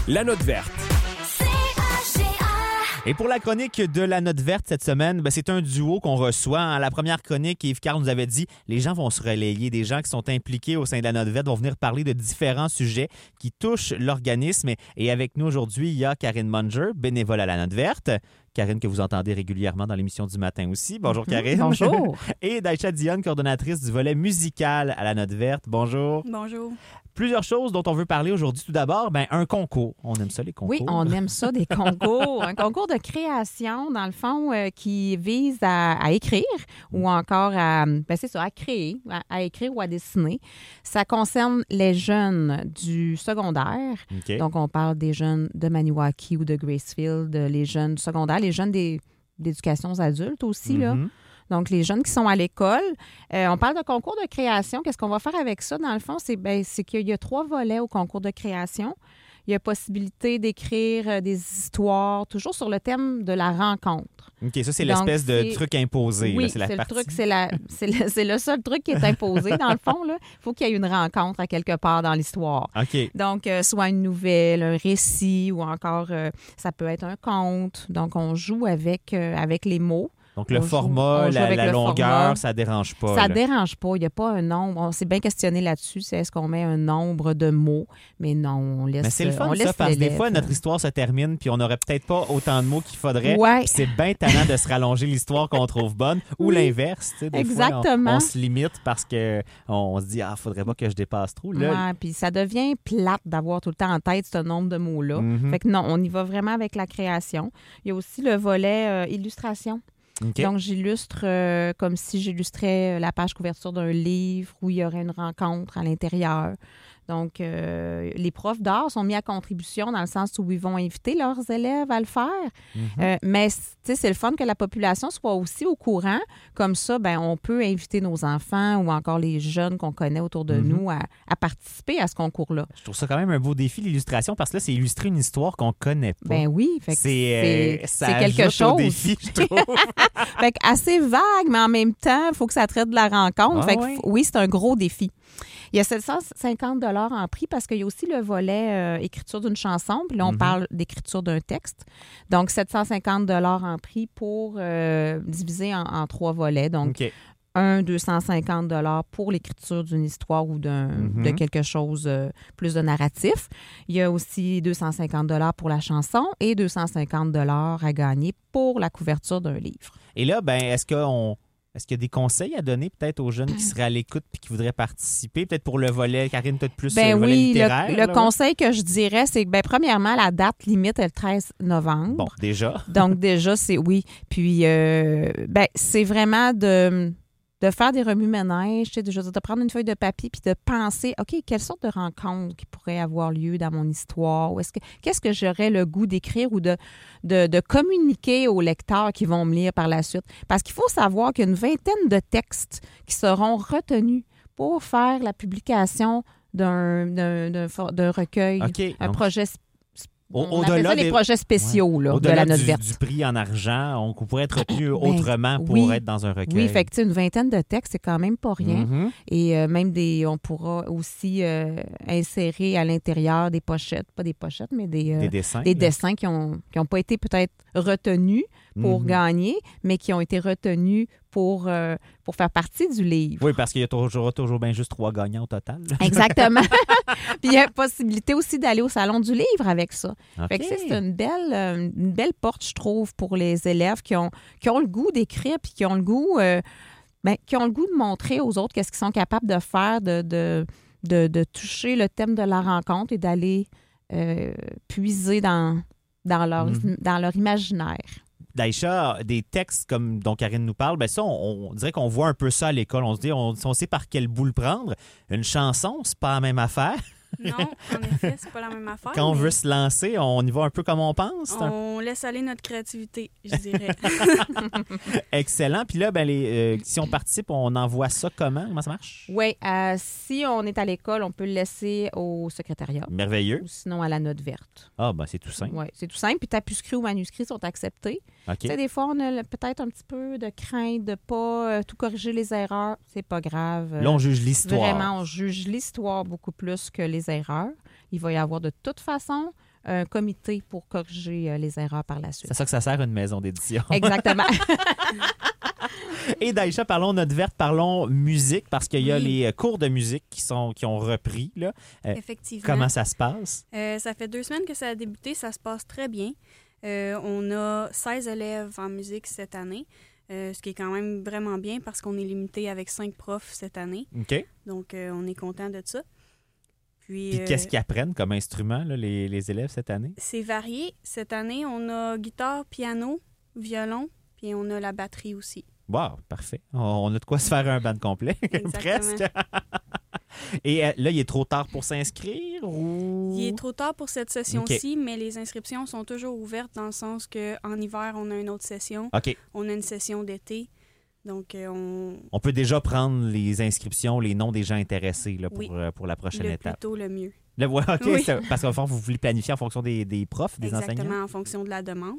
La note verte. Et pour la chronique de la note verte cette semaine, c'est un duo qu'on reçoit. La première chronique, Yves Carl nous avait dit, les gens vont se relayer. Des gens qui sont impliqués au sein de la note verte vont venir parler de différents sujets qui touchent l'organisme. Et avec nous aujourd'hui, il y a Karine Munger, bénévole à la note verte. Karine, que vous entendez régulièrement dans l'émission du matin aussi. Bonjour, Karine. Bonjour. Et Daïcha Dionne, coordonnatrice du volet musical à la note verte. Bonjour. Bonjour. Plusieurs choses dont on veut parler aujourd'hui. Tout d'abord, un concours. On aime ça, les concours. Oui, on aime ça, des concours. Un concours de création, dans le fond, qui vise à écrire ou encore à créer, à écrire ou à dessiner. Ça concerne les jeunes du secondaire. OK. Donc, on parle des jeunes de Maniwaki ou de Gracefield, les jeunes du secondaire, les jeunes d'éducation aux adultes aussi, là. Donc, les jeunes qui sont à l'école. On parle de concours de création. Qu'est-ce qu'on va faire avec ça, dans le fond? C'est qu'il y a 3 volets au concours de création. Il y a possibilité d'écrire des histoires, toujours sur le thème de la rencontre. OK, ça, c'est l'espèce de truc imposé. Oui, là, c'est le truc, c'est le seul truc qui est imposé, dans le fond. Il faut qu'il y ait une rencontre à quelque part dans l'histoire. OK. Donc, soit une nouvelle, un récit ou encore, ça peut être un conte. Donc, on joue avec les mots. Donc, le format, la longueur, ça dérange pas. Ça dérange pas. Il n'y a pas un nombre. On s'est bien questionné là-dessus. C'est est-ce qu'on met un nombre de mots? Mais non, on laisse. Mais c'est le fun, ça, parce que des fois, notre histoire se termine puis on n'aurait peut-être pas autant de mots qu'il faudrait. Ouais. Puis c'est bien tannant de se rallonger l'histoire qu'on trouve bonne ou l'inverse. Des exactement. Fois, on se limite parce qu'on se dit, faudrait pas que je dépasse trop. Oui, puis ça devient plate d'avoir tout le temps en tête ce nombre de mots-là. Fait que non, on y va vraiment avec la création. Il y a aussi le volet illustration. Okay. Donc, j'illustre comme si j'illustrais la page couverture d'un livre où il y aurait une rencontre à l'intérieur. Donc, les profs d'art sont mis à contribution dans le sens où ils vont inviter leurs élèves à le faire. Mais, tu sais, c'est le fun que la population soit aussi au courant. Comme ça, on peut inviter nos enfants ou encore les jeunes qu'on connaît autour de nous à participer à ce concours-là. Je trouve ça quand même un beau défi, l'illustration, parce que là, c'est illustrer une histoire qu'on connaît pas. Ben oui, fait que c'est quelque chose. Au défi, je trouve. Fait que assez vague, mais en même temps, il faut que ça traite de la rencontre. Fait que, oui, c'est un gros défi. Il y a 750 $ en prix parce qu'il y a aussi le volet écriture d'une chanson. Puis là, on parle d'écriture d'un texte. Donc, 750 $ en prix pour diviser en 3 volets. Donc, un 250 $ pour l'écriture d'une histoire ou de quelque chose plus de narratif. Il y a aussi 250 $ pour la chanson et 250 $ à gagner pour la couverture d'un livre. Et là, est-ce qu'il y a des conseils à donner peut-être aux jeunes qui seraient à l'écoute et qui voudraient participer? Peut-être pour le volet, Karine, peut-être plus le volet littéraire. Le conseil que je dirais, c'est que premièrement, la date limite est le 13 novembre. Bon, déjà. Donc déjà, c'est oui. Puis, c'est vraiment de faire des remue-ménages, de prendre une feuille de papier puis de penser, OK, quelle sorte de rencontre qui pourrait avoir lieu dans mon histoire? Ou qu'est-ce que j'aurais le goût d'écrire ou de communiquer aux lecteurs qui vont me lire par la suite? Parce qu'il faut savoir qu'il y a une vingtaine de textes qui seront retenus pour faire la publication d'un recueil, un projet on appelle ça les projets spéciaux de la note verte. Du prix en argent, on pourrait être retenu autrement pour être dans un recueil. Oui, fait que une vingtaine de textes, c'est quand même pas rien. Et même on pourra aussi insérer à l'intérieur des pochettes, pas des pochettes, mais des dessins qui ont pas été peut-être retenus pour gagner, mais qui ont été retenus pour faire partie du livre. Oui, parce qu'il y a toujours bien juste 3 gagnants au total. Exactement. Puis il y a possibilité aussi d'aller au Salon du livre avec ça. Okay. Fait que c'est une belle porte, je trouve, pour les élèves qui ont le goût d'écrire puis qui ont le goût de montrer aux autres qu'est-ce qu'ils sont capables de faire, de toucher le thème de la rencontre et d'aller puiser dans leur imaginaire. Daïcha, des textes comme dont Karine nous parle, ça, on dirait qu'on voit un peu ça à l'école. On se dit, on sait par quel bout le prendre. Une chanson, c'est pas la même affaire. Non, en effet, c'est pas la même affaire. Quand on veut se lancer, on y va un peu comme on pense. On laisse aller notre créativité, je dirais. Excellent. Puis là, si on participe, on envoie ça comment? Comment ça marche? Oui, si on est à l'école, on peut le laisser au secrétariat. Merveilleux. Ou sinon à la note verte. Ah, c'est tout simple. Oui, c'est tout simple. Puis tapuscrits ou manuscrits sont acceptés. OK. Tu sais, des fois, on a peut-être un petit peu de crainte de ne pas tout corriger les erreurs. C'est pas grave. Là, on juge l'histoire. Vraiment, on juge l'histoire beaucoup plus que les erreurs. Il va y avoir de toute façon un comité pour corriger les erreurs par la suite. C'est ça que ça sert, une maison d'édition. Exactement. Et Daïcha, parlons note verte, parlons musique, parce qu'il y a les cours de musique qui ont repris. Là. Effectivement. Comment ça se passe? Ça fait 2 semaines que ça a débuté. Ça se passe très bien. On a 16 élèves en musique cette année, ce qui est quand même vraiment bien parce qu'on est limité avec 5 profs cette année. OK. Donc, on est content de ça. Puis qu'est-ce qu'ils apprennent comme instrument, là, les élèves cette année? C'est varié. Cette année, on a guitare, piano, violon, puis on a la batterie aussi. Wow, parfait. On a de quoi se faire un band complet, presque. Et là, il est trop tard pour s'inscrire ou... Il est trop tard pour cette session-ci, mais les inscriptions sont toujours ouvertes dans le sens qu'en hiver, on a une autre session. OK. On a une session d'été. Donc, on peut déjà prendre les inscriptions, les noms des gens intéressés là, pour la prochaine étape. Le plus tôt, le mieux. OK, oui. Parce qu'au fond, vous voulez planifier en fonction des profs, des enseignants? Exactement, en fonction de la demande.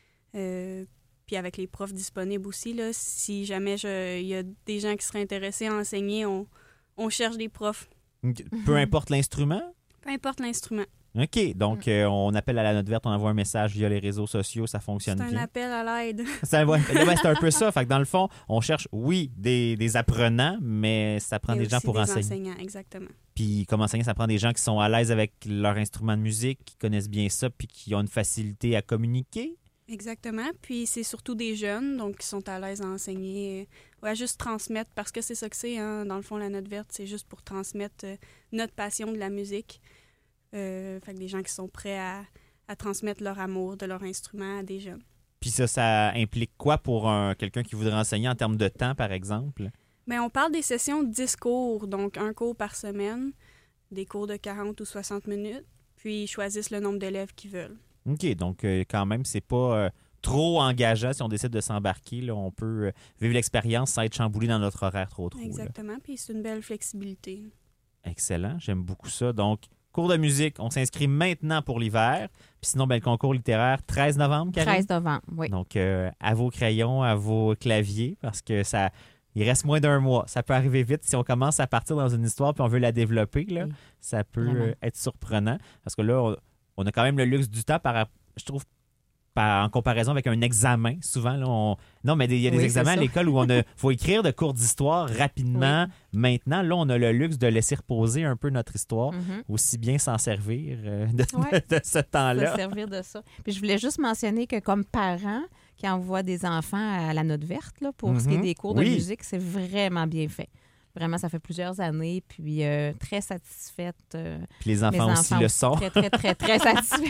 Puis avec les profs disponibles aussi, là, si jamais il y a des gens qui seraient intéressés à enseigner, on cherche des profs. Peu importe l'instrument? Peu importe l'instrument. OK. Donc, on appelle à la note verte, on envoie un message via les réseaux sociaux, ça fonctionne bien. C'est un appel à l'aide. C'est un peu ça. Fait que dans le fond, on cherche, oui, des apprenants, mais ça prend des gens pour enseigner. Enseignants, exactement. Puis comme enseignant, ça prend des gens qui sont à l'aise avec leur instrument de musique, qui connaissent bien ça, puis qui ont une facilité à communiquer. Exactement. Puis c'est surtout des jeunes, donc qui sont à l'aise à enseigner, à juste transmettre, parce que c'est ça que c'est, hein, dans le fond, la note verte, c'est juste pour transmettre notre passion de la musique. Fait que des gens qui sont prêts à transmettre leur amour de leur instrument à des jeunes. Puis ça implique quoi pour quelqu'un qui voudrait enseigner en termes de temps, par exemple? Bien, on parle des sessions de 10 cours, donc un cours par semaine, des cours de 40 ou 60 minutes, puis ils choisissent le nombre d'élèves qu'ils veulent. OK, donc quand même, c'est pas trop engageant si on décide de s'embarquer. Là, on peut vivre l'expérience sans être chamboulé dans notre horaire trop. Exactement, puis c'est une belle flexibilité. Excellent, j'aime beaucoup ça. Donc, cours de musique, on s'inscrit maintenant pour l'hiver. Puis sinon, le concours littéraire, 13 novembre, Karine? 13 novembre, oui. Donc, à vos crayons, à vos claviers, parce que il reste moins d'un mois. Ça peut arriver vite. Si on commence à partir dans une histoire puis on veut la développer, là, ça peut être surprenant. Parce que là, on a quand même le luxe du temps, je trouve, en comparaison avec un examen. Souvent, là, non, mais il y a des examens à l'école où faut écrire de cours d'histoire rapidement. Oui. Maintenant, là, on a le luxe de laisser reposer un peu notre histoire, aussi bien s'en servir de ce temps-là. Se servir de ça. Puis je voulais juste mentionner que comme parents qui envoient des enfants à la note verte là, pour ce qui est des cours de musique, c'est vraiment bien fait. Vraiment, ça fait plusieurs années, puis très satisfaite. Puis les enfants aussi le sont. Très, très, très, très satisfaits.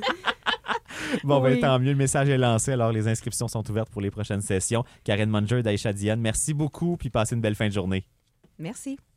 Bon, ben, tant mieux, le message est lancé. Alors, les inscriptions sont ouvertes pour les prochaines sessions. Karine Munger, Daïcha Diane, merci beaucoup, puis passez une belle fin de journée. Merci.